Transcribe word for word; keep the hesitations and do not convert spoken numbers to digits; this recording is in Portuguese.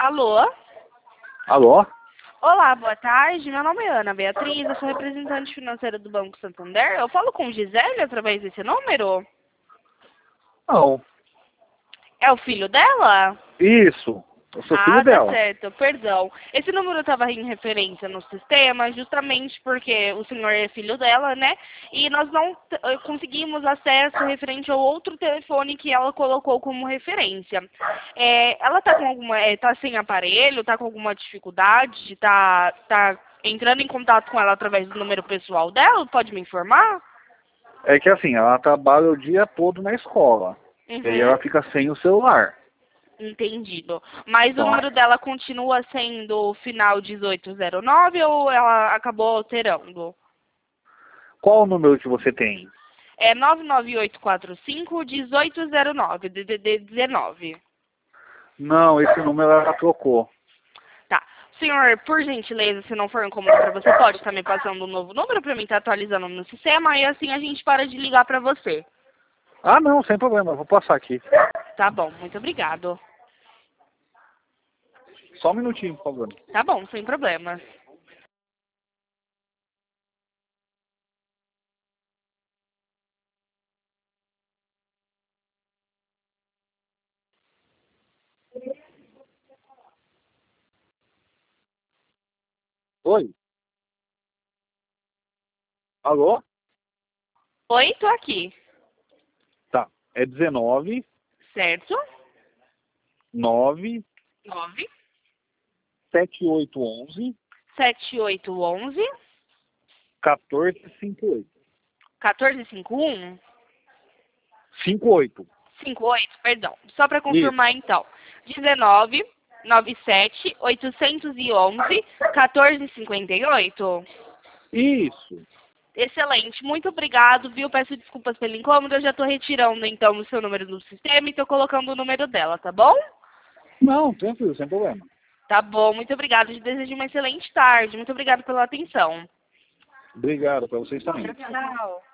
Alô? Alô? Olá, boa tarde. Meu nome é Ana Beatriz, eu sou representante financeira do Banco Santander. Eu falo com Gisele através desse número? Não. É o filho dela? Isso. Eu sou filho Ah, tá dela. certo, perdão. Esse número estava em referência no sistema justamente porque o senhor é filho dela, né? E nós não t- eh, conseguimos acesso referente ao outro telefone que ela colocou como referência. É, ela tá com alguma, é, tá sem aparelho, tá com alguma dificuldade, tá, tá entrando em contato com ela através do número pessoal dela? Pode me informar? É que assim, ela trabalha o dia todo na escola. E aí Uhum. ela fica sem o celular. Entendido. Mas o Então, número dela continua sendo o final dezoito zero nove ou ela acabou alterando? qual o número que você tem? É nove nove oito quatro cinco um oito zero nove, D D D dezenove. Não, esse número ela trocou. Tá. Senhor, por gentileza, se não for incômodo para você, pode estar me passando um novo número para mim estar atualizando no sistema e assim a gente para de ligar para você. Ah, não, sem problema. Eu vou passar aqui. Tá bom, muito obrigado. Só um minutinho, por favor. Tá bom, sem problemas. Oi? Alô? Oi, tô aqui. Tá. É dezenove, Certo? nove, nove sete oito onze, sete oito onze quatorze cinquenta e oito. quatorze cinquenta e um. cinquenta e oito. cinquenta e oito, perdão. Só para Isso. confirmar então. dezenove, noventa e sete, oitocentos e onze, quatorze cinquenta e oito. Isso. Excelente, muito obrigado, viu? Peço desculpas pelo incômodo, eu já estou retirando então o seu número do sistema e estou colocando o número dela, tá bom? Não, tranquilo, sem problema. Tá bom, muito obrigado. Te desejo uma excelente tarde. Muito obrigado pela atenção. Obrigado para vocês também. Tchau.